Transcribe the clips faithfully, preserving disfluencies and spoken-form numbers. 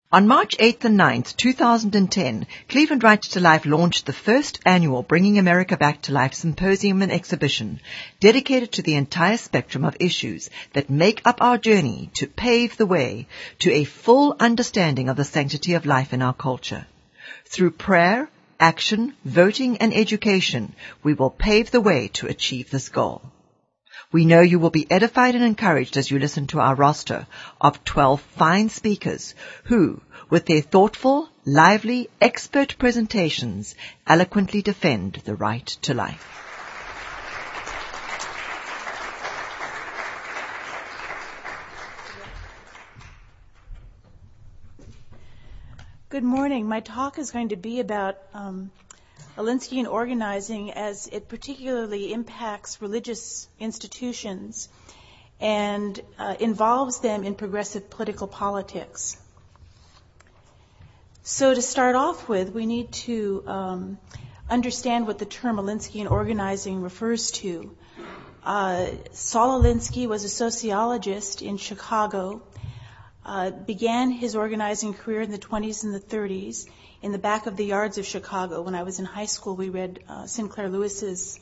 On March eighth and ninth, two thousand ten, Cleveland Right to Life launched the first annual Bringing America Back to Life symposium and exhibition dedicated to the entire spectrum of issues that make up our journey to pave the way to a full understanding of the sanctity of life in our culture. Through prayer, action, voting, and education, we will pave the way to achieve this goal. We know you will be edified and encouraged as you listen to our roster of twelve fine speakers who, with their thoughtful, lively, expert presentations, eloquently defend the right to life. Good morning. My talk is going to be about um, Alinskyan organizing as it particularly impacts religious institutions and uh, involves them in progressive political politics. So to start off with, we need to um, understand what the term Alinskyan organizing refers to. Uh, Saul Alinsky was a sociologist in Chicago, uh, began his organizing career in the twenties and the thirties in the back of the yards of Chicago. When I was in high school, we read uh, Sinclair Lewis's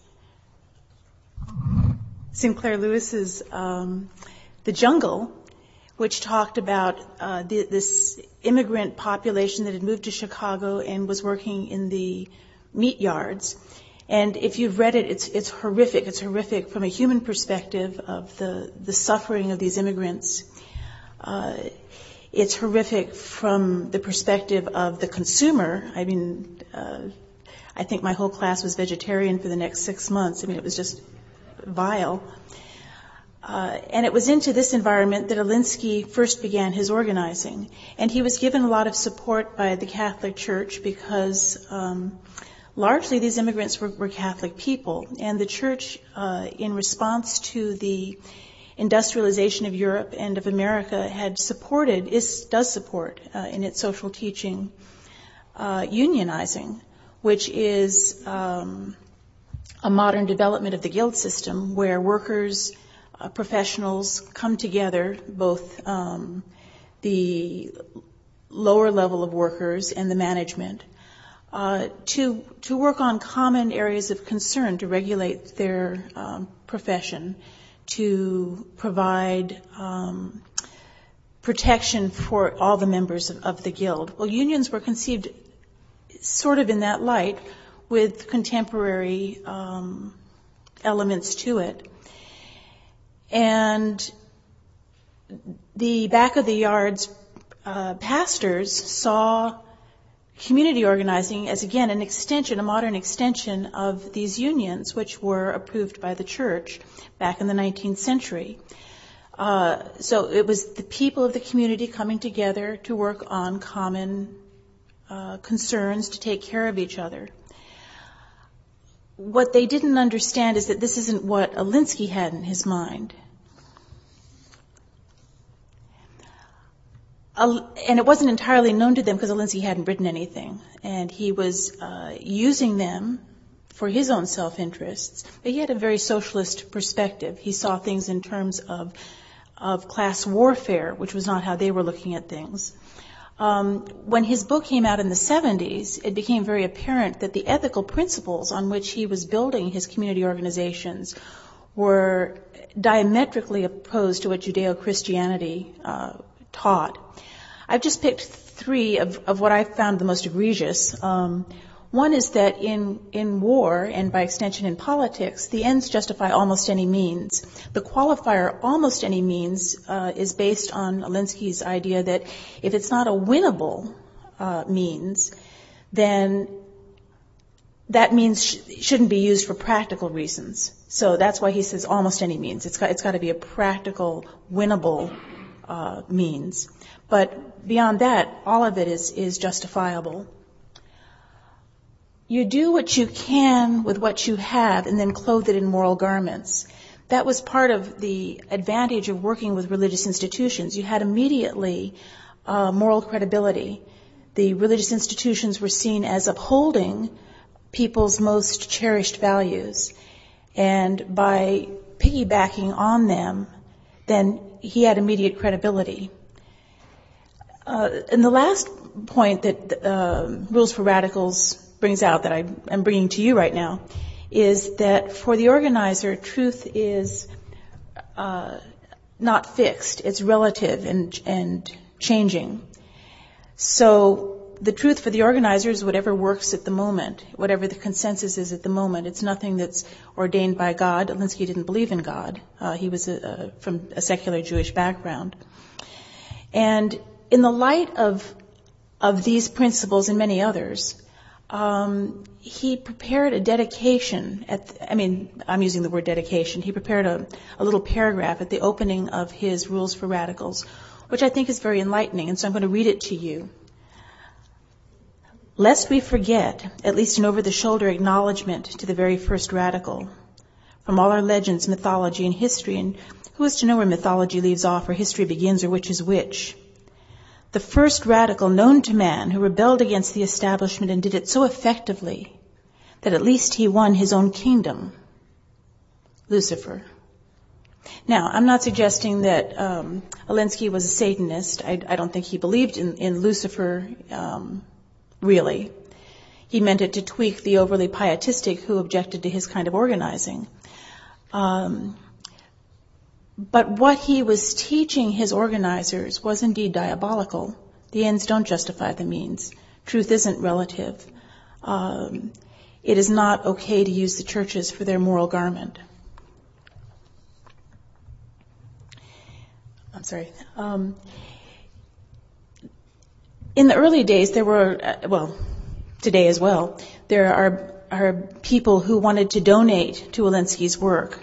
Sinclair Lewis's um, The Jungle, which talked about uh, the, this immigrant population that had moved to Chicago and was working in the meat yards. And if you've read it, it's it's horrific. It's horrific from a human perspective of the, the suffering of these immigrants. Uh, It's horrific from the perspective of the consumer. I mean, uh, I think my whole class was vegetarian for the next six months. I mean, it was just vile. Uh, and it was into this environment that Alinsky first began his organizing. And he was given a lot of support by the Catholic Church because um, largely these immigrants were, were Catholic people. And the Church, uh, in response to the industrialization of Europe and of America, had supported, is, does support uh, in its social teaching, uh, unionizing, which is um, a modern development of the guild system where workers, uh, professionals come together, both um, the lower level of workers and the management, uh, to to work on common areas of concern to regulate their um, profession, to provide um, protection for all the members of, of the guild. Well, unions were conceived sort of in that light with contemporary um, elements to it. And the back of the yards uh, pastors saw community organizing as, again, an extension, a modern extension of these unions, which were approved by the church back in the nineteenth century. Uh, so it was the people of the community coming together to work on common uh, concerns, to take care of each other. What they didn't understand is that this isn't what Alinsky had in his mind. And it wasn't entirely known to them because Alinsky hadn't written anything. And he was uh, using them for his own self-interests. But he had a very socialist perspective. He saw things in terms of of class warfare, which was not how they were looking at things. Um, when his book came out in the seventies, it became very apparent that the ethical principles on which he was building his community organizations were diametrically opposed to what Judeo-Christianity uh, taught. I've just picked three of, of what I found the most egregious. Um, one is that in, in war, and by extension in politics, the ends justify almost any means. The qualifier, almost any means, uh, is based on Alinsky's idea that if it's not a winnable uh, means, then that means sh- shouldn't be used for practical reasons. So that's why he says almost any means. It's got, it's got to be a practical, winnable uh, means. But beyond that, all of it is, is justifiable. You do what you can with what you have and then clothe it in moral garments. That was part of the advantage of working with religious institutions. You had immediately uh, moral credibility. The religious institutions were seen as upholding people's most cherished values. And by piggybacking on them, then he had immediate credibility. Uh, and the last point that uh, Rules for Radicals brings out that I am bringing to you right now is that for the organizer, truth is uh, not fixed. It's relative and, and changing. So the truth for the organizer is whatever works at the moment, whatever the consensus is at the moment. It's nothing that's ordained by God. Alinsky didn't believe in God. Uh, he was a, a, from a secular Jewish background. And in the light of of these principles and many others, um, he prepared a dedication. At the, I mean, I'm using the word dedication. He prepared a, a little paragraph at the opening of his Rules for Radicals, which I think is very enlightening. And so I'm going to read it to you. Lest we forget, at least an over-the-shoulder acknowledgement to the very first radical, from all our legends, mythology, and history, and who is to know where mythology leaves off or history begins or which is which? The first radical known to man who rebelled against the establishment and did it so effectively that at least he won his own kingdom, Lucifer. Now, I'm not suggesting that um, Alinsky was a Satanist. I, I don't think he believed in, in Lucifer um really. He meant it to tweak the overly pietistic who objected to his kind of organizing. Um, but what he was teaching his organizers was indeed diabolical. The ends don't justify the means. Truth isn't relative. Um, it is not okay to use the churches for their moral garment. I'm sorry. Um, In the early days, there were, uh, well, today as well, there are, are people who wanted to donate to Alinsky's work.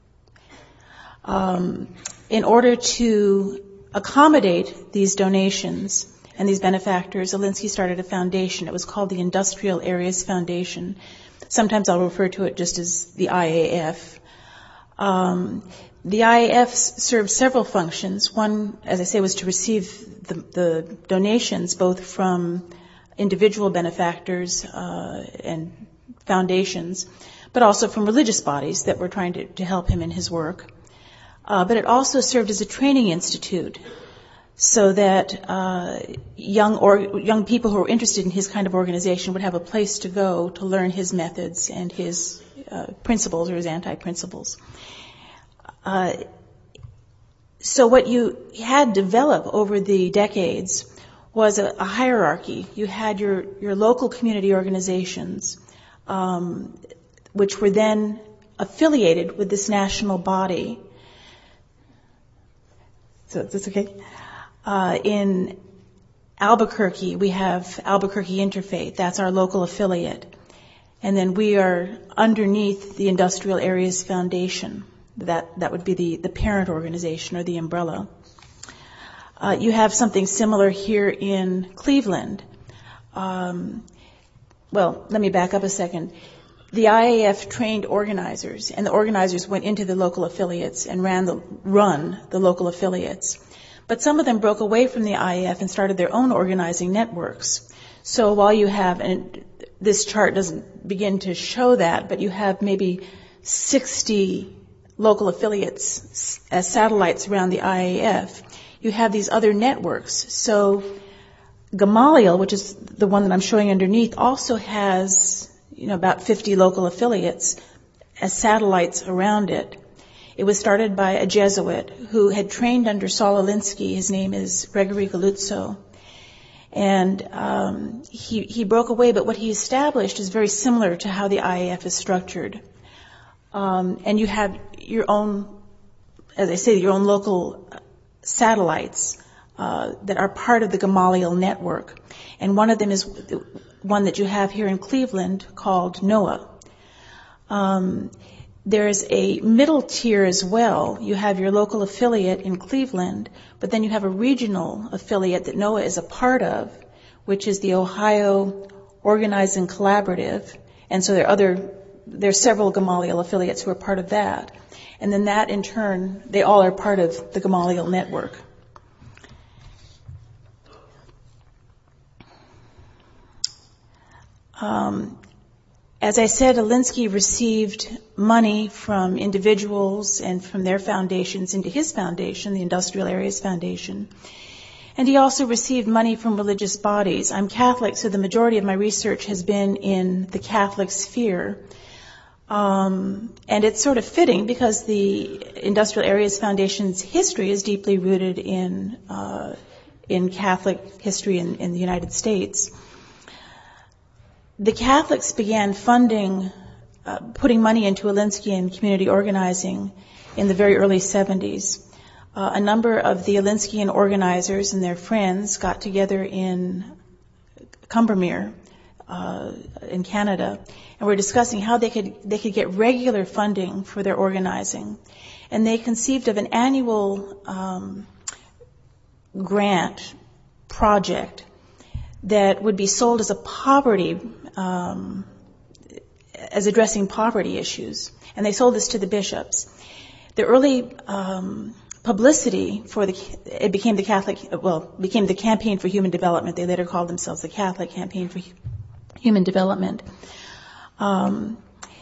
Um, in order to accommodate these donations and these benefactors, Alinsky started a foundation. It was called the Industrial Areas Foundation. Sometimes I'll refer to it just as the I A F. Um, The I A F served several functions. One, as I say, was to receive the, the donations both from individual benefactors uh, and foundations, but also from religious bodies that were trying to, to help him in his work. Uh, but it also served as a training institute so that uh, young or, young people who were interested in his kind of organization would have a place to go to learn his methods and his uh, principles or his anti-principles. Uh, so what you had developed over the decades was a, a hierarchy. You had your, your local community organizations, um, which were then affiliated with this national body. So that's okay. Uh, in Albuquerque, we have Albuquerque Interfaith. That's our local affiliate. And then we are underneath the Industrial Areas Foundation. That that would be the, the parent organization or the umbrella. Uh, you have something similar here in Cleveland. Um, well, let me back up a second. The I A F trained organizers, and the organizers went into the local affiliates and ran the run the local affiliates. But some of them broke away from the I A F and started their own organizing networks. So while you have, and this chart doesn't begin to show that, but you have maybe sixty local affiliates as satellites around the I A F. You have these other networks. So Gamaliel, which is the one that I'm showing underneath, also has, you know, about fifty local affiliates as satellites around it. It was started by a Jesuit who had trained under Saul Alinsky. His name is Gregory Galuzzo. And um, he, he broke away, but what he established is very similar to how the I A F is structured. Um, and you have your own, as I say, your own local satellites uh, that are part of the Gamaliel network. And one of them is one that you have here in Cleveland called NOAA. Um, there's a middle tier as well. You have your local affiliate in Cleveland, but then you have a regional affiliate that NOAA is a part of, which is the Ohio Organizing Collaborative. And so there are other There are several Gamaliel affiliates who are part of that. And then that, in turn, they all are part of the Gamaliel network. Um, as I said, Alinsky received money from individuals and from their foundations into his foundation, the Industrial Areas Foundation. And he also received money from religious bodies. I'm Catholic, so the majority of my research has been in the Catholic sphere. Um, and it's sort of fitting because the Industrial Areas Foundation's history is deeply rooted in uh, in Catholic history in, in the United States. The Catholics began funding, uh, putting money into Alinsky community organizing in the very early seventies. Uh, a number of the Alinsky organizers and their friends got together in Combermere, uh, in Canada, and were discussing how they could they could get regular funding for their organizing. And they conceived of an annual um, grant project that would be sold as a poverty, um, as addressing poverty issues. And they sold this to the bishops. The early um, publicity for the, it became the Catholic, well, became the Campaign for Human Development. They later called themselves the Catholic Campaign for Human Development. Um,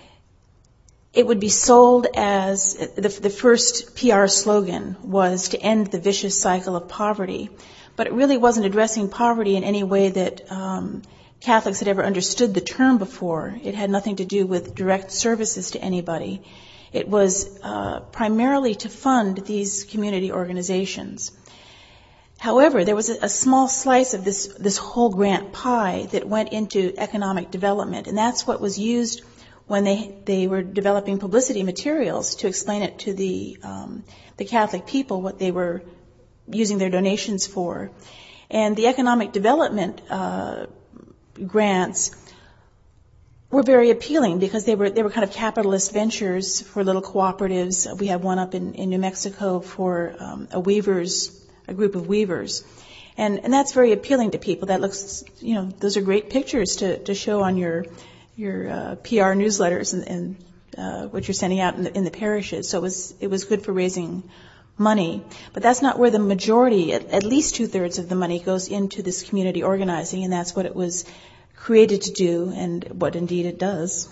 it would be sold as, the, the first P R slogan was to end the vicious cycle of poverty. But it really wasn't addressing poverty in any way that um, Catholics had ever understood the term before. It had nothing to do with direct services to anybody. It was uh, primarily to fund these community organizations. However, there was a, a small slice of this, this whole grant pie that went into economic development, and that's what was used when they, they were developing publicity materials to explain it to the, um, the Catholic people, what they were using their donations for. And the economic development uh, grants were very appealing because they were they were kind of capitalist ventures for little cooperatives. We have one up in, in New Mexico for um, a weavers, a group of weavers, and and that's very appealing to people. That looks, you know, those are great pictures to, to show on your your uh, P R newsletters and, and uh, what you're sending out in the, in the parishes. So it was it was good for raising money, but that's not where the majority, at, at least two thirds of the money goes into this community organizing, and that's what it was created to do, and what indeed it does.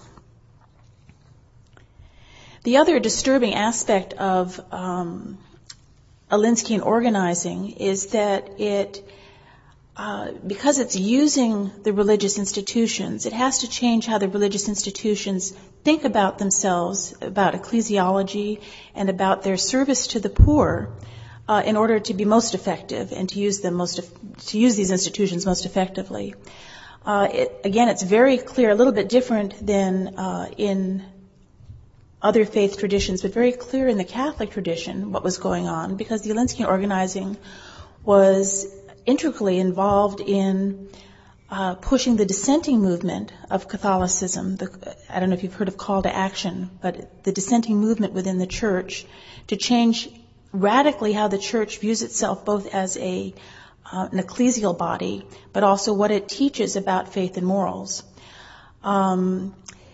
The other disturbing aspect of um, Alinsky organizing is that it, uh, because it's using the religious institutions, it has to change how the religious institutions think about themselves, about ecclesiology, and about their service to the poor, uh, in order to be most effective and to use them most, to use these institutions most effectively. Uh, it, again, it's very clear, a little bit different than uh, in other faith traditions, but very clear in the Catholic tradition what was going on, because the Alinsky organizing was integrally involved in uh, pushing the dissenting movement of Catholicism. The, I don't know if you've heard of Call to Action, but the dissenting movement within the Church to change radically how the Church views itself both as a Uh, an ecclesial body, but also what it teaches about faith and morals. Um,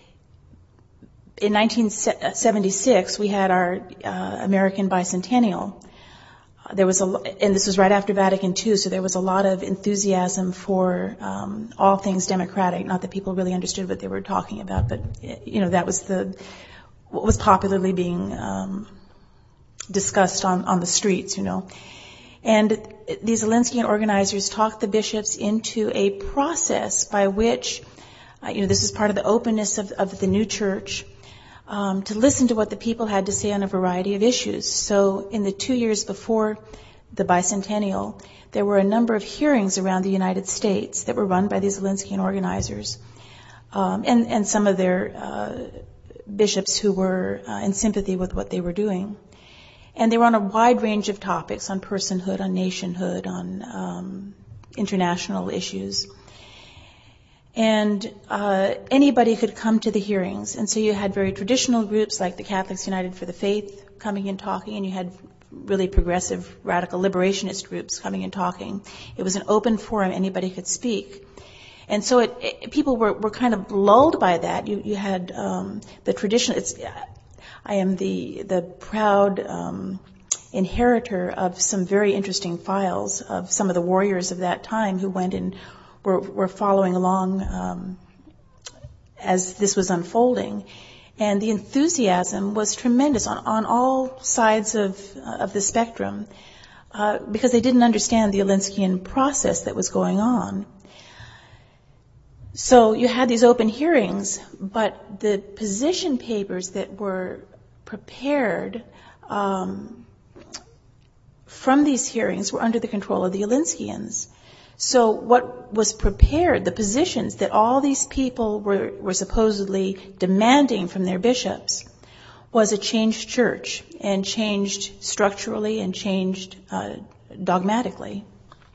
in nineteen seventy-six, we had our uh, American bicentennial. Uh, there was a, and this was right after Vatican Two, so there was a lot of enthusiasm for um, all things democratic. Not that people really understood what they were talking about, but you know that was the what was popularly being um, discussed on on the streets, you know. And these Alinsky organizers talked the bishops into a process by which, uh, you know, this is part of the openness of, of the new church, um, to listen to what the people had to say on a variety of issues. So in the two years before the bicentennial, there were a number of hearings around the United States that were run by these Alinsky organizers, um, and, and some of their uh, bishops who were uh, in sympathy with what they were doing. And they were on a wide range of topics, on personhood, on nationhood, on um, international issues. And uh, anybody could come to the hearings. And so you had very traditional groups like the Catholics United for the Faith coming and talking, and you had really progressive, radical liberationist groups coming and talking. It was an open forum. Anybody could speak. And so it, it, people were, were kind of lulled by that. You, you had um, the traditional... It's, I am the the proud um, inheritor of some very interesting files of some of the warriors of that time who went and were, were following along um, as this was unfolding. And the enthusiasm was tremendous on, on all sides of, uh, of the spectrum. uh, because they didn't understand the Olenskian process that was going on. So you had these open hearings, but the position papers that were prepared um, from these hearings were under the control of the Olenskians. So what was prepared, the positions that all these people were, were supposedly demanding from their bishops, was a changed church, and changed structurally and changed uh, dogmatically.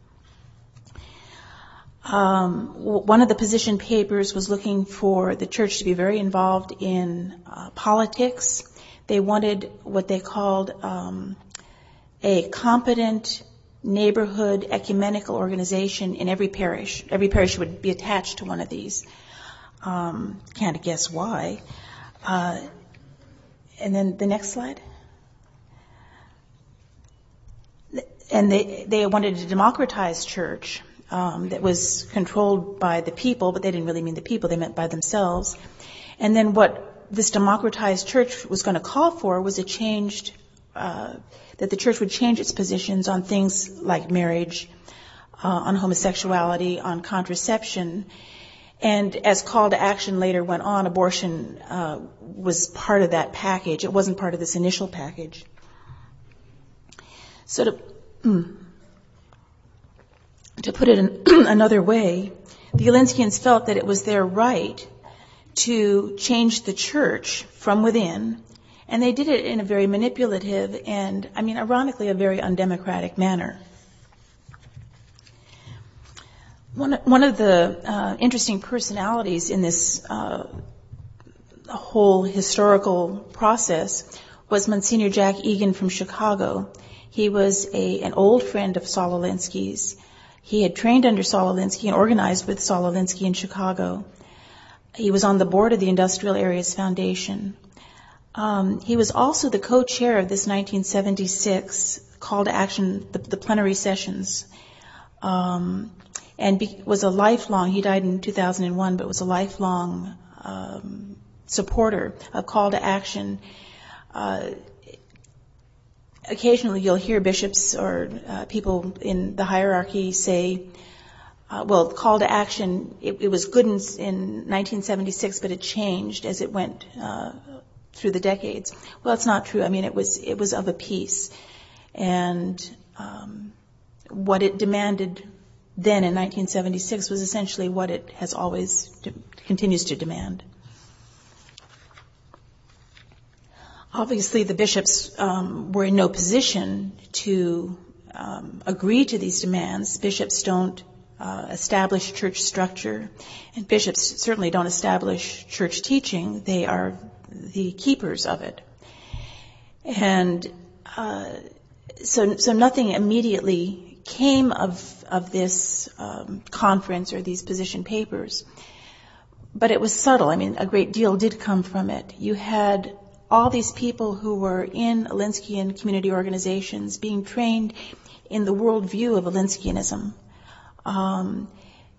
Um, one of the position papers was looking for the church to be very involved in uh, politics. They wanted what they called um, a competent neighborhood ecumenical organization in every parish. Every parish would be attached to one of these. Um, can't guess why. Uh, and then the next slide. And they, they wanted a democratized church um, that was controlled by the people, but they didn't really mean the people, they meant by themselves. And then what this democratized church was going to call for was a changed uh, that the church would change its positions on things like marriage, uh, on homosexuality, on contraception. And as call to action later went on, abortion uh, was part of that package. It wasn't part of this initial package. So to, mm, to put it in another way, the Olenskians felt that it was their right to change the church from within. And they did it in a very manipulative and, I mean, ironically, a very undemocratic manner. One, one of the uh, interesting personalities in this uh, whole historical process was Monsignor Jack Egan from Chicago. He was a, an old friend of Saul Alinsky's. He had trained under Saul Alinsky and organized with Saul Alinsky in Chicago. He was on the board of the Industrial Areas Foundation. Um, he was also the co-chair of this nineteen seventy-six call to action, the, the plenary sessions, um, and be, was a lifelong, he died in two thousand one, but was a lifelong um, supporter of call to action. Uh, occasionally you'll hear bishops or uh, people in the hierarchy say, uh, well, call to action, it, it was good in, in nineteen seventy-six, but it changed as it went uh, through the decades. Well, it's not true. I mean, it was it was of a piece, and um, what it demanded then in nineteen seventy-six was essentially what it has always de- continues to demand. Obviously, the bishops um, were in no position to um, agree to these demands. Bishops don't uh, establish church structure, and bishops certainly don't establish church teaching. They are the keepers of it. And uh, so so nothing immediately came of of this um, conference or these position papers. But it was subtle. I mean, a great deal did come from it. You had all these people who were in Olenskian community organizations being trained in the worldview of Olenskianism. Um,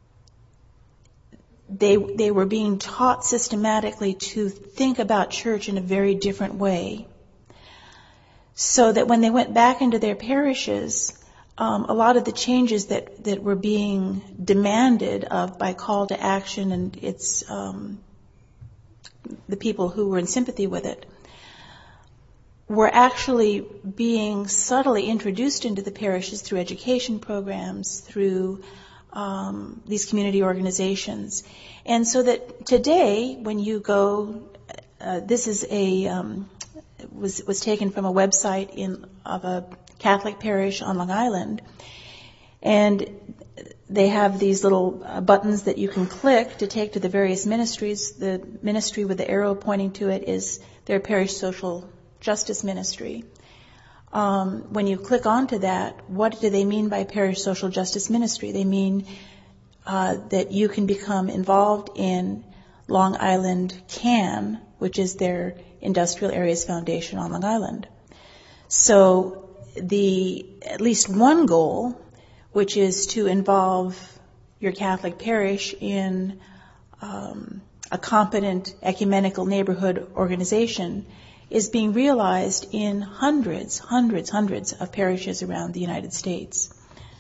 They they were being taught systematically to think about church in a very different way, so that when they went back into their parishes, um, a lot of the changes that, that were being demanded of by call to action and its um, the people who were in sympathy with it were actually being subtly introduced into the parishes through education programs, through Um, these community organizations. And so that today, when you go, uh, this is a, um, was, was taken from a website in, of a Catholic parish on Long Island. And they have these little uh, buttons that you can click to take to the various ministries. The ministry with the arrow pointing to it is their parish social justice ministry. Um, when you click onto that, what do they mean by parish social justice ministry? They mean uh, that you can become involved in Long Island C A N, which is their Industrial Areas Foundation on Long Island. So the at least one goal, which is to involve your Catholic parish in um, a competent ecumenical neighborhood organization, is being realized in hundreds, hundreds, hundreds of parishes around the United States.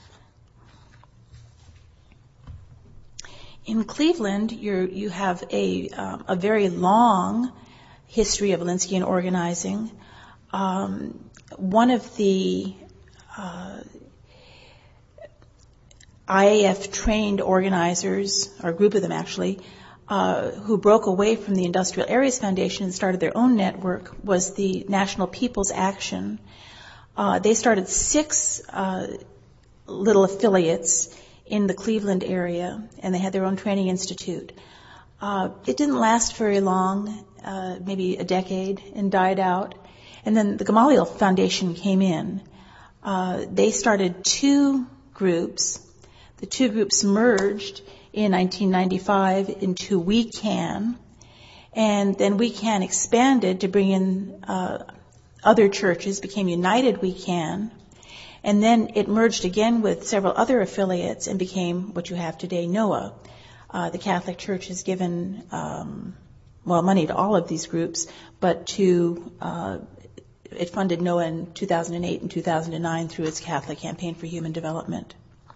In Cleveland, you're, you have a, um, a very long history of Alinskyan organizing. Um, one of the uh, I A F-trained organizers, or a group of them actually, uh, who broke away from the Industrial Areas Foundation and started their own network was the National People's Action. Uh, they started six uh, little affiliates in the Cleveland area, and they had their own training institute. Uh, it didn't last very long, uh, maybe a decade, and died out. And then the Gamaliel Foundation came in. Uh, they started two groups. The two groups merged in nineteen ninety-five into We Can, and then We Can expanded to bring in uh, other churches, became United We Can. And then it merged again with several other affiliates and became what you have today, NOAH. Uh, the Catholic Church has given, um, well, money to all of these groups, but to uh, it funded NOAH in two thousand eight and two thousand nine through its Catholic Campaign for Human Development.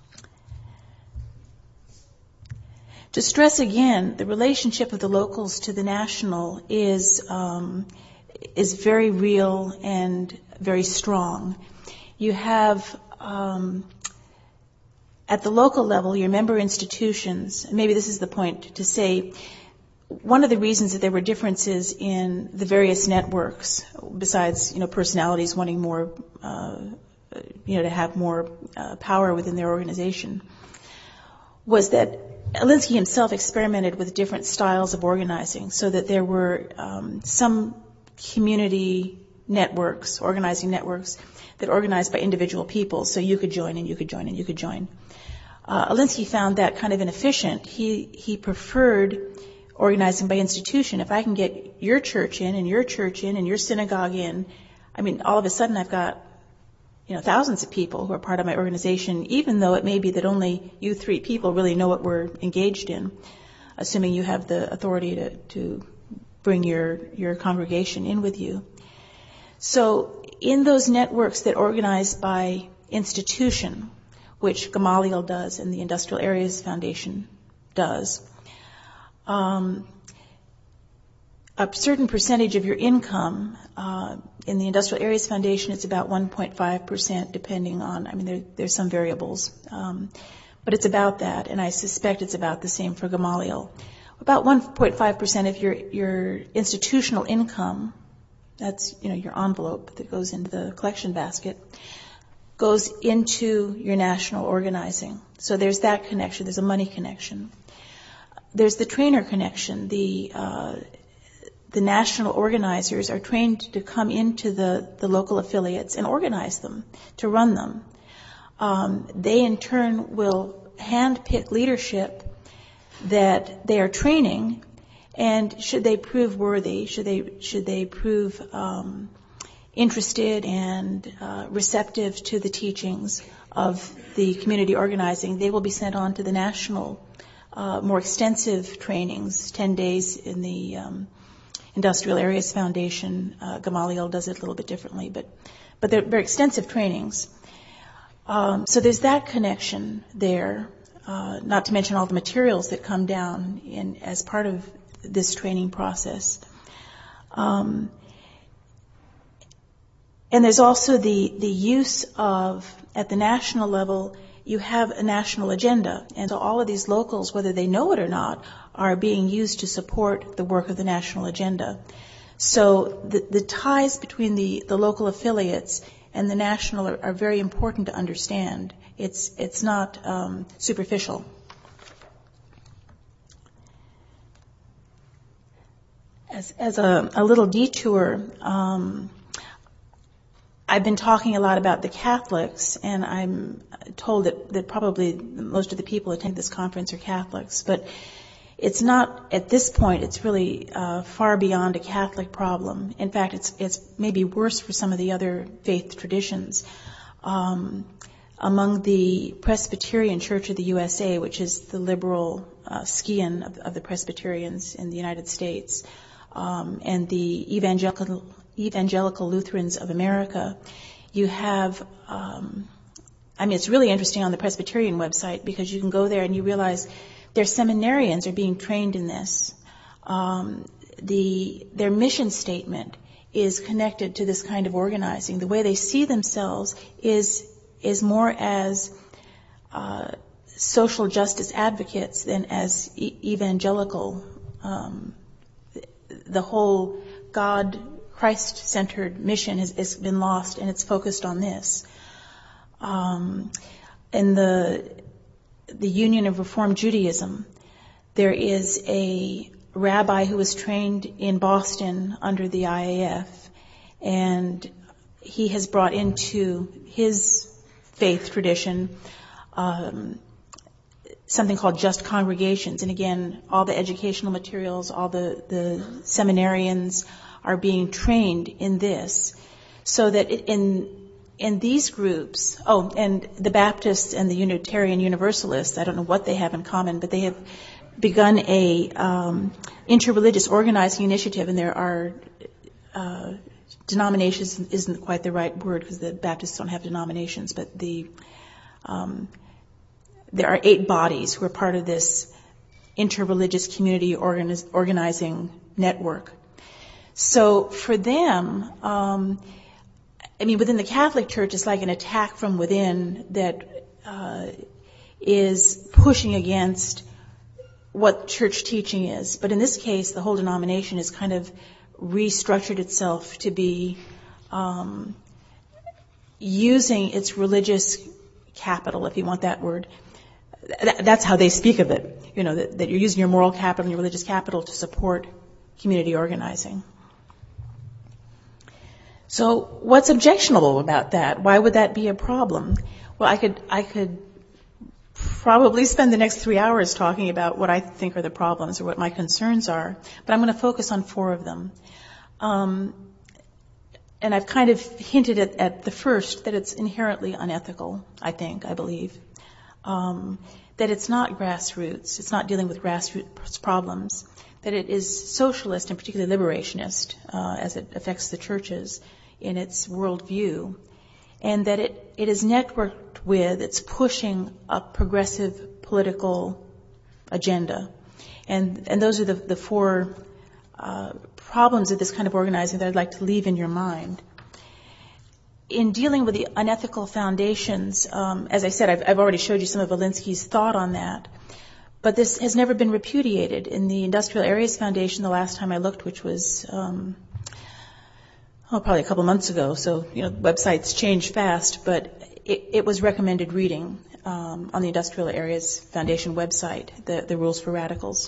To stress again, the relationship of the locals to the national is um, is very real and very strong. You have, um, at the local level, your member institutions, maybe this is the point to say, one of the reasons that there were differences in the various networks, besides, you know, personalities wanting more, uh, you know, to have more uh, power within their organization, was that Alinsky himself experimented with different styles of organizing, so that there were um, some community networks, organizing networks, that organized by individual people, so you could join and you could join and you could join. Uh, Alinsky found that kind of inefficient. He he preferred organizing by institution. If I can get your church in and your church in and your synagogue in, I mean, all of a sudden I've got, you know, thousands of people who are part of my organization, even though it may be that only you three people really know what we're engaged in, assuming you have the authority to, to bring your, your congregation in with you. So in those networks that organize by institution, which Gamaliel does and the Industrial Areas Foundation does, um, a certain percentage of your income, uh, in the Industrial Areas Foundation, it's about one point five percent, depending on, I mean, there, there's some variables, um, but it's about that, and I suspect it's about the same for Gamaliel. About one point five percent of your, your institutional income, that's, you know, your envelope that goes into the collection basket, goes into your national organizing. So there's that connection. There's a money connection. There's the trainer connection. The uh, the national organizers are trained to come into the, the local affiliates and organize them, to run them. Um, they, in turn, will handpick leadership that they are training, and should they prove worthy, should they should they prove um, interested and uh, receptive to the teachings of the community organizing, they will be sent on to the national, uh, more extensive trainings, ten days in the um, Industrial Areas Foundation. Uh, Gamaliel does it a little bit differently, but but they're very extensive trainings. Um, so there's that connection there, uh, not to mention all the materials that come down in as part of this training process. Um, and there's also the, the use of, at the national level, you have a national agenda. And so all of these locals, whether they know it or not, are being used to support the work of the national agenda. So the, the ties between the, the local affiliates and the national are, are very important to understand. It's, it's not um, superficial. As, as a, a little detour, um, I've been talking a lot about the Catholics, and I'm told that, that probably most of the people attending this conference are Catholics, but it's not, at this point, it's really uh, far beyond a Catholic problem. In fact, it's it's maybe worse for some of the other faith traditions. Um, among the Presbyterian Church of the U S A, which is the liberal uh, scion of, of the Presbyterians in the United States, Um, and the evangelical Evangelical Lutherans of America, you have, um, I mean, it's really interesting on the Presbyterian website because you can go there and you realize their seminarians are being trained in this. Um, the their mission statement is connected to this kind of organizing. The way they see themselves is is more as uh, social justice advocates than as e- evangelical. Um, the whole God, Christ-centered mission has, has been lost, and it's focused on this. Um, in the the Union of Reformed Judaism, there is a rabbi who was trained in Boston under the I A F, and he has brought into his faith tradition um, something called just congregations. And again, all the educational materials, all the, the seminarians are being trained in this, so that it, in in these groups, oh, and the Baptists and the Unitarian Universalists, I don't know what they have in common, but they have begun a um, interreligious organizing initiative, and there are uh, denominations isn't quite the right word because the Baptists don't have denominations, but the um, there are eight bodies who are part of this interreligious community organiz- organizing network. So for them, um, I mean, within the Catholic Church, it's like an attack from within that uh, is pushing against what church teaching is. But in this case, the whole denomination has kind of restructured itself to be um, using its religious capital, if you want that word. Th- that's how they speak of it, you know, that, that you're using your moral capital and your religious capital to support community organizing. So what's objectionable about that? Why would that be a problem? Well, I could I could probably spend the next three hours talking about what I think are the problems or what my concerns are, but I'm going to focus on four of them. Um, and I've kind of hinted at, at the first that it's inherently unethical, I think, I believe. Um, that it's not grassroots, it's not dealing with grassroots problems, that it is socialist and particularly liberationist uh, as it affects the churches in its worldview, and that it, it is networked with, it's pushing a progressive political agenda. And, and those are the, the four uh, problems of this kind of organizing that I'd like to leave in your mind. In dealing with the unethical foundations, um, as I said, I've, I've already showed you some of Valinsky's thought on that, but this has never been repudiated. In the Industrial Areas Foundation, the last time I looked, which was um, oh, probably a couple months ago, so you know websites change fast, but it, it was recommended reading um, on the Industrial Areas Foundation website, the, the Rules for Radicals.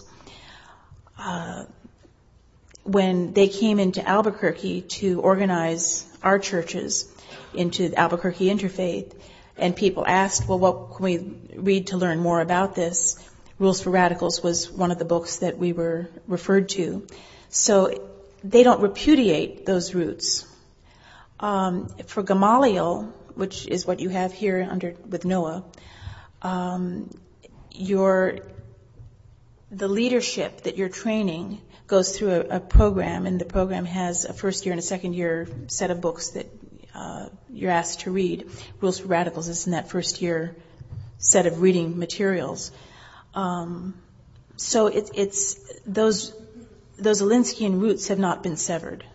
Uh, when they came into Albuquerque to organize our churches into the Albuquerque Interfaith, and people asked, well, what can we read to learn more about this? Rules for Radicals was one of the books that we were referred to. So they don't repudiate those roots. Um, for Gamaliel, which is what you have here under with Noah, um, your the leadership that you're training goes through a, a program, and the program has a first year and a second year set of books that uh, you're asked to read. Rules for Radicals is in that first year set of reading materials. Um, so it, it's those those Alinskian roots have not been severed.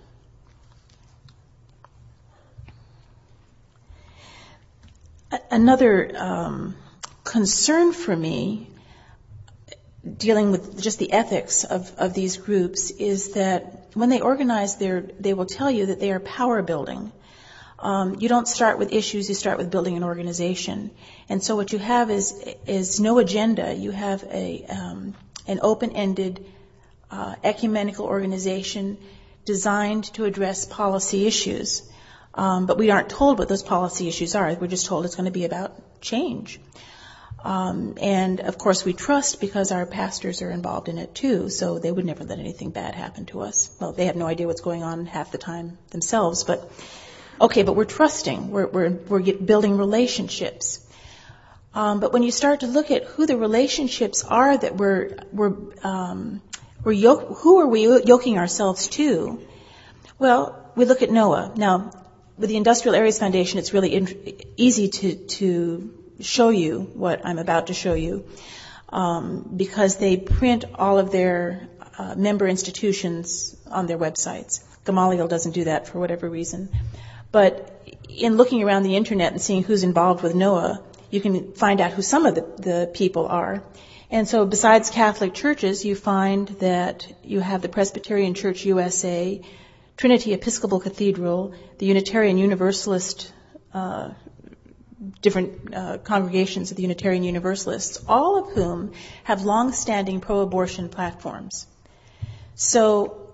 A- another um, concern for me, dealing with just the ethics of, of these groups, is that when they organize, they will tell you that they are power building. Um, you don't start with issues, you start with building an organization. And so what you have is is no agenda. You have a um, an open-ended uh, ecumenical organization designed to address policy issues. Um, but we aren't told what those policy issues are. We're just told it's going to be about change. Um, and, of course, we trust because our pastors are involved in it, too, so they would never let anything bad happen to us. Well, they have no idea what's going on half the time themselves, but okay, but we're trusting. We're, we're, we're get, building relationships. Um, but when you start to look at who the relationships are that we're, we're, um, we're yoke, who are we yoking ourselves to? Well, we look at NOAA. Now, with the Industrial Areas Foundation, it's really in, easy to, to show you what I'm about to show you um, because they print all of their uh, member institutions on their websites. Gamaliel doesn't do that for whatever reason. But in looking around the Internet and seeing who's involved with NOAA, you can find out who some of the, the people are. And so besides Catholic churches, you find that you have the Presbyterian Church U S A, Trinity Episcopal Cathedral, the Unitarian Universalist, uh, different uh, congregations of the Unitarian Universalists, all of whom have long-standing pro-abortion platforms. So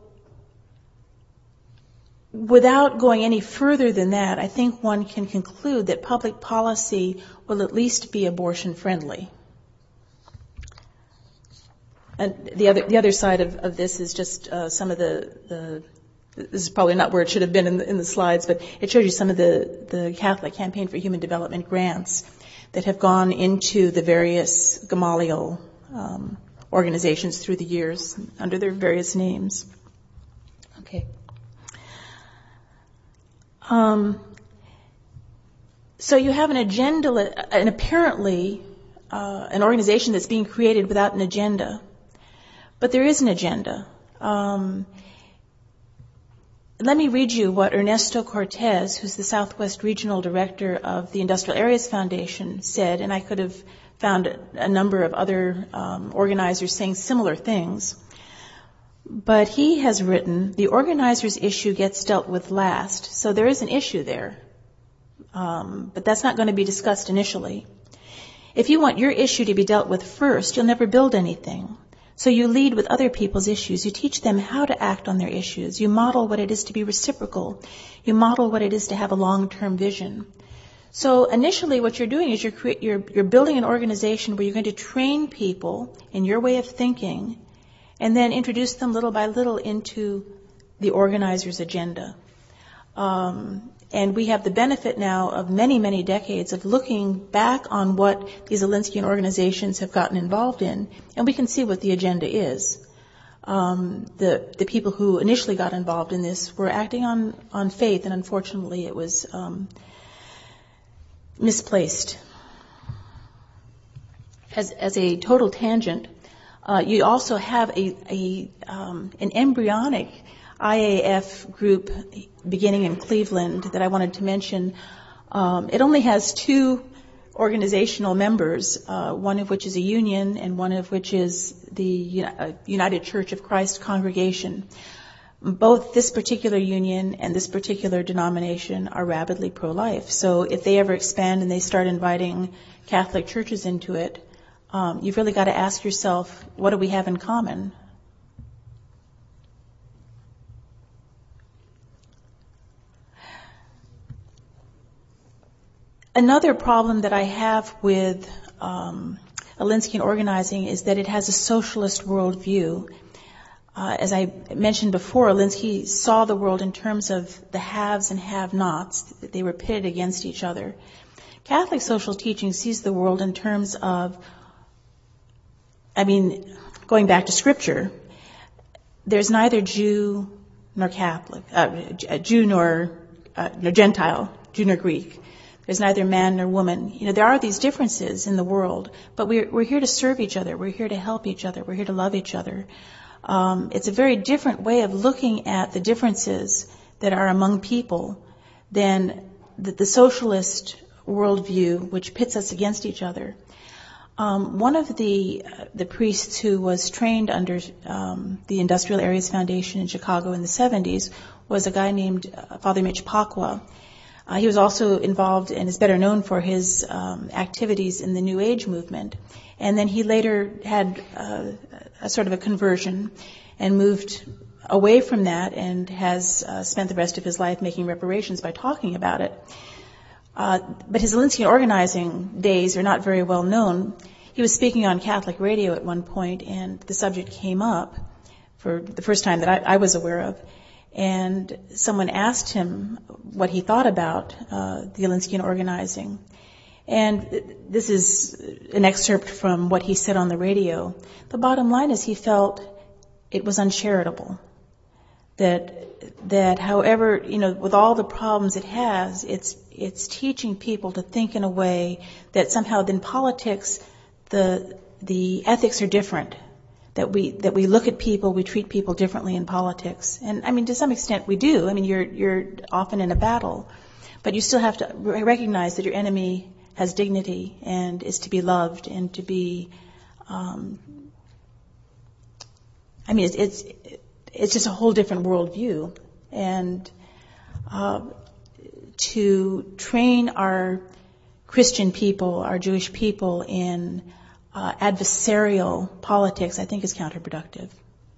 without going any further than that, I think one can conclude that public policy will at least be abortion-friendly. And the other the other side of, of this is just uh, some of the, the this is probably not where it should have been in the, in the slides, but it shows you some of the, the Catholic Campaign for Human Development grants that have gone into the various Gamaliel um, organizations through the years under their various names. Okay. Um, so you have an agenda, and apparently uh, an organization that's being created without an agenda. But there is an agenda. Um, let me read you what Ernesto Cortez, who's the Southwest Regional Director of the Industrial Areas Foundation, said, and I could have found a number of other um, organizers saying similar things. But he has written, the organizer's issue gets dealt with last. So there is an issue there. Um, but that's not going to be discussed initially. If you want your issue to be dealt with first, you'll never build anything. So you lead with other people's issues. You teach them how to act on their issues. You model what it is to be reciprocal. You model what it is to have a long-term vision. So initially what you're doing is you're, cre- you're, you're building an organization where you're going to train people in your way of thinking and then introduce them little by little into the organizer's agenda. Um, and we have the benefit now of many, many decades of looking back on what these Alinskyan organizations have gotten involved in, and we can see what the agenda is. Um, the, the people who initially got involved in this were acting on, on faith, and unfortunately it was um, misplaced. As, as a total tangent, Uh, you also have a, a um, an embryonic I A F group beginning in Cleveland that I wanted to mention. Um, it only has two organizational members, uh, one of which is a union and one of which is the uh, United Church of Christ congregation. Both this particular union and this particular denomination are rabidly pro-life. So if they ever expand and they start inviting Catholic churches into it, Um, you've really got to ask yourself, what do we have in common? Another problem that I have with um, Alinskyan organizing is that it has a socialist worldview. Uh, as I mentioned before, Alinsky saw the world in terms of the haves and have-nots, that they were pitted against each other. Catholic social teaching sees the world in terms of I mean, going back to Scripture, there's neither Jew nor Catholic, uh, Jew nor, uh, nor Gentile, Jew nor Greek. There's neither man nor woman. You know, there are these differences in the world, but we're, we're here to serve each other. We're here to help each other. We're here to love each other. Um, it's a very different way of looking at the differences that are among people than the, the socialist worldview, which pits us against each other. Um, one of the uh, the priests who was trained under um, the Industrial Areas Foundation in Chicago in the seventies was a guy named uh, Father Mitch Pacwa. Uh, he was also involved and is better known for his um, activities in the New Age movement. And then he later had uh, a sort of a conversion and moved away from that and has uh, spent the rest of his life making reparations by talking about it. Uh, but his Alinskyan organizing days are not very well known. He was speaking on Catholic radio at one point, and the subject came up for the first time that I, I was aware of. And someone asked him what he thought about uh, the Alinskyan organizing. And this is an excerpt from what he said on the radio. The bottom line is he felt it was uncharitable, That, that however, you know, with all the problems it has, it's, it's teaching people to think in a way that somehow in politics, the, the ethics are different. That we, that we look at people, we treat people differently in politics. And I mean, to some extent we do. I mean, you're, you're often in a battle, but you still have to recognize that your enemy has dignity and is to be loved and to be, um, I mean, it's, it's, it's just a whole different worldview. And, uh, to train our Christian people, our Jewish people in Uh, adversarial politics, I think, is counterproductive.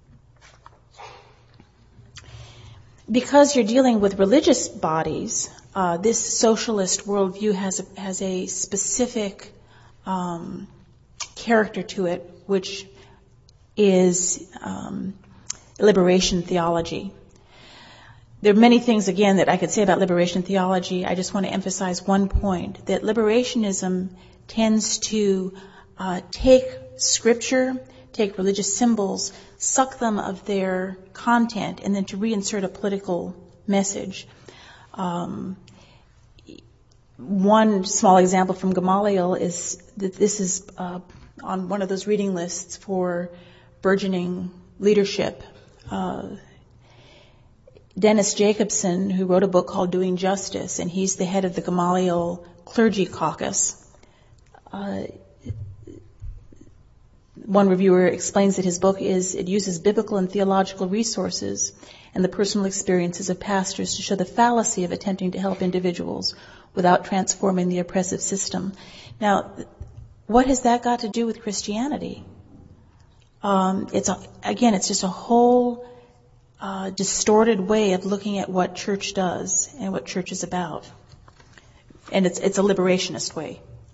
Because you're dealing with religious bodies, uh, this socialist worldview has a, has a specific um, character to it, which is um, liberation theology. There are many things, again, that I could say about liberation theology. I just want to emphasize one point, that liberationism tends to Uh, take scripture, take religious symbols, suck them of their content, and then to reinsert a political message. Um, one small example from Gamaliel is that this is uh, on one of those reading lists for burgeoning leadership. Uh, Dennis Jacobson, who wrote a book called Doing Justice, and he's the head of the Gamaliel Clergy Caucus. Uh, One reviewer explains that his book is, it uses biblical and theological resources and the personal experiences of pastors to show the fallacy of attempting to help individuals without transforming the oppressive system. Now, what has that got to do with Christianity? Um, it's a, again, it's just a whole uh, distorted way of looking at what church does and what church is about. And it's, it's a liberationist way.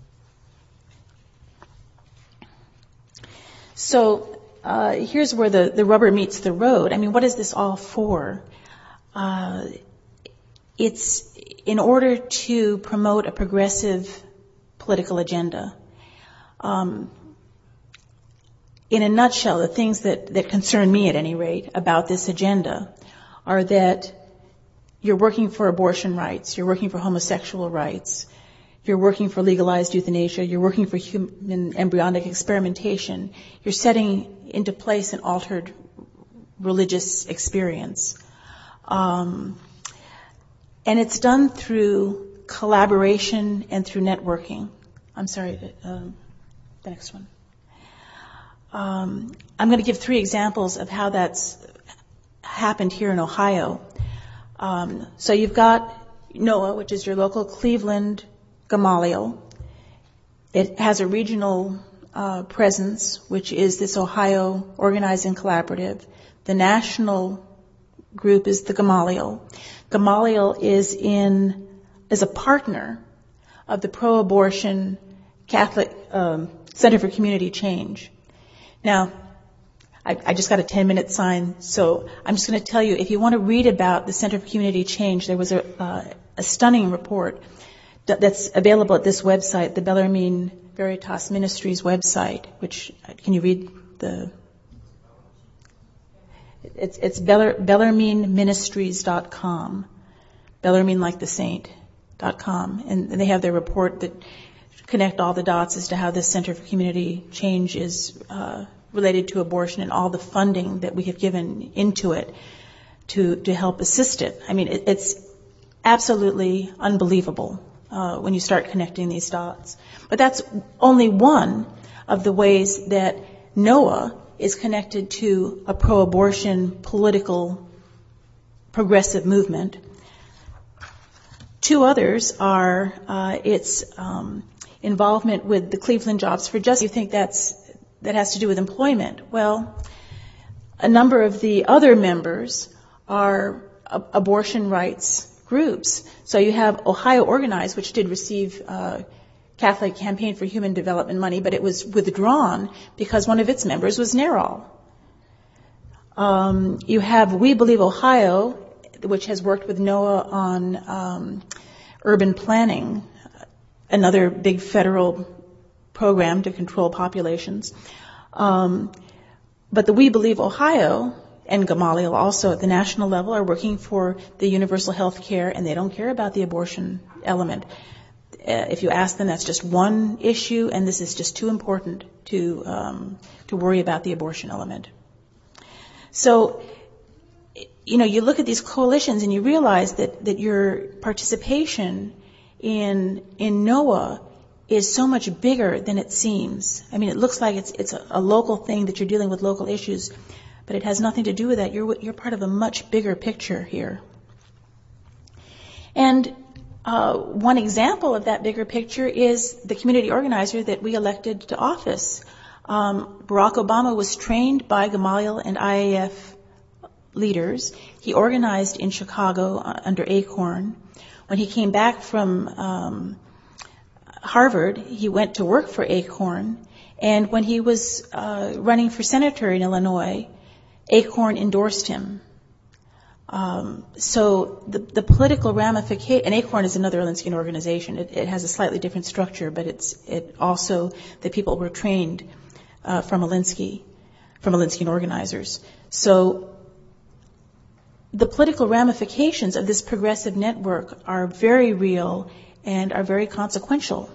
So uh, here's where the, the rubber meets the road. I mean, what is this all for? Uh, it's in order to promote a progressive political agenda. Um, in a nutshell, the things that, that concern me at any rate about this agenda are that you're working for abortion rights, you're working for homosexual rights, you're working for legalized euthanasia, you're working for human embryonic experimentation, you're setting into place an altered religious experience. Um, and it's done through collaboration and through networking. I'm sorry, um, the next one. Um, I'm going to give three examples of how that's happened here in Ohio. Um, so you've got NOAH, which is your local Cleveland Gamaliel. It has a regional uh, presence, which is this Ohio Organizing Collaborative. The national group is the Gamaliel. Gamaliel is in is a partner of the pro-abortion Catholic um, Center for Community Change. Now, I, I just got a ten-minute sign, so I'm just going to tell you, if you want to read about the Center for Community Change, there was a, uh, a stunning report that, that's available at this website, the Bellarmine Veritas Ministries website, which, can you read the... It's, it's Bellar, bellarmine ministries dot com. Bellarmine like the saint dot com. And they have their report that connect all the dots as to how this Center for Community Change is uh, related to abortion and all the funding that we have given into it to, to help assist it. I mean, it, it's absolutely unbelievable uh, when you start connecting these dots. But that's only one of the ways that NOAH is connected to a pro-abortion political progressive movement. Two others are uh, its um, involvement with the Cleveland Jobs for Justice. You think that's that has to do with employment? Well, a number of the other members are a- abortion rights groups. So you have Ohio Organized, which did receive uh, Catholic Campaign for Human Development money, but it was withdrawn because one of its members was NARAL. Um, you have We Believe Ohio, which has worked with NOAH on um, urban planning, another big federal program to control populations. Um, but the We Believe Ohio and Gamaliel also at the national level are working for the universal health care, and they don't care about the abortion element. Uh, if you ask them, that's just one issue, and this is just too important to um, to worry about the abortion element. So, you know, you look at these coalitions and you realize that, that your participation in in NOAA is so much bigger than it seems. I mean, it looks like it's it's a, a local thing that you're dealing with local issues, but it has nothing to do with that. You're you're part of a much bigger picture here. And uh, one example of that bigger picture is the community organizer that we elected to office. Um, Barack Obama was trained by Gamaliel and I A F leaders. He organized in Chicago uh, under ACORN. When he came back from um, Harvard, he went to work for ACORN. And when he was uh, running for senator in Illinois, ACORN endorsed him. Um, so the, the political ramification, and ACORN is another Alinskyan organization. It, it has a slightly different structure, but it's it also the people were trained uh, from Alinsky, from Alinskyan organizers. So the political ramifications of this progressive network are very real and are very consequential.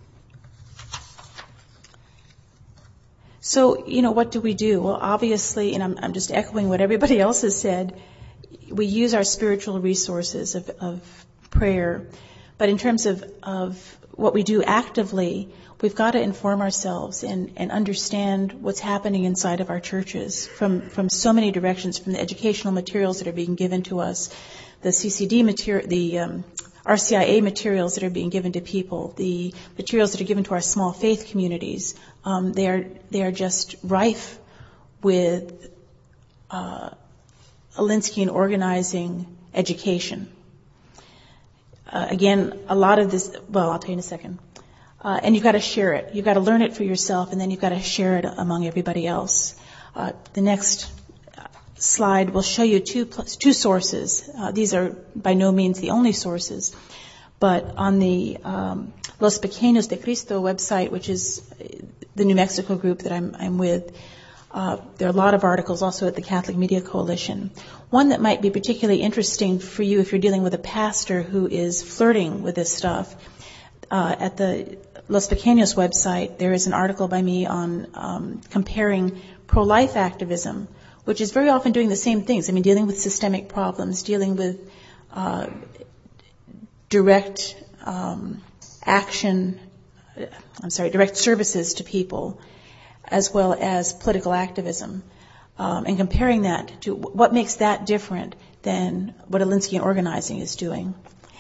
So, you know, what do we do? Well, obviously, and I'm, I'm just echoing what everybody else has said, we use our spiritual resources of, of prayer. But in terms of, of what we do actively, we've got to inform ourselves and, and understand what's happening inside of our churches from, from so many directions, from the educational materials that are being given to us, the C C D material, the um, R C I A materials that are being given to people, the materials that are given to our small faith communities. Um, they are they are just rife with uh, Alinskyan organizing education. Uh, again, a lot of this. Well, I'll tell you in a second. Uh, and you've got to share it. You've got to learn it for yourself, and then you've got to share it among everybody else. Uh, the next slide will show you two two sources. Uh, these are by no means the only sources, but on the um, Los Pequeños de Cristo website, which is the New Mexico group that I'm, I'm with, uh, there are a lot of articles also at the Catholic Media Coalition. One that might be particularly interesting for you if you're dealing with a pastor who is flirting with this stuff. Uh, at the Los Pequeños website, there is an article by me on um, comparing pro-life activism, which is very often doing the same things. I mean, dealing with systemic problems, dealing with uh, direct um, action, I'm sorry, direct services to people, as well as political activism, um, and comparing that to what makes that different than what Alinskyan organizing is doing.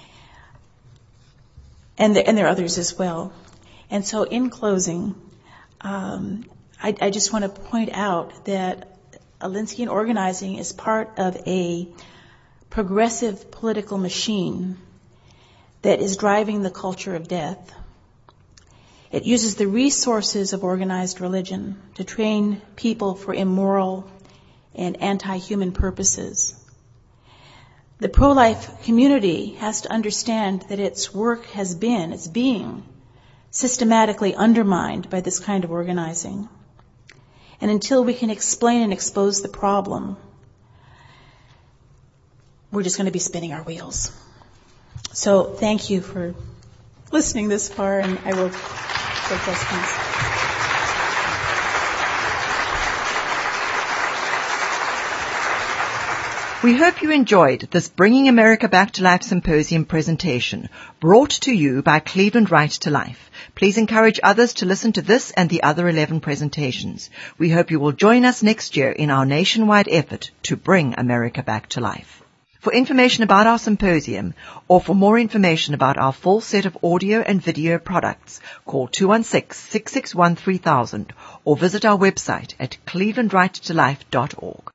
And, the, and there are others as well. And so in closing, um, I, I just want to point out that Alinskyan organizing is part of a progressive political machine that is driving the culture of death. It uses the resources of organized religion to train people for immoral and anti-human purposes. The pro-life community has to understand that its work has been, it's being, systematically undermined by this kind of organizing. And until we can explain and expose the problem, we're just going to be spinning our wheels. So thank you for listening this far, and I will take questions. We hope you enjoyed this Bringing America Back to Life Symposium presentation, brought to you by Cleveland Right to Life. Please encourage others to listen to this and the other eleven presentations. We hope you will join us next year in our nationwide effort to bring America back to life. For information about our symposium, or for more information about our full set of audio and video products, call two one six, six six one, three thousand or visit our website at cleveland right to life dot org.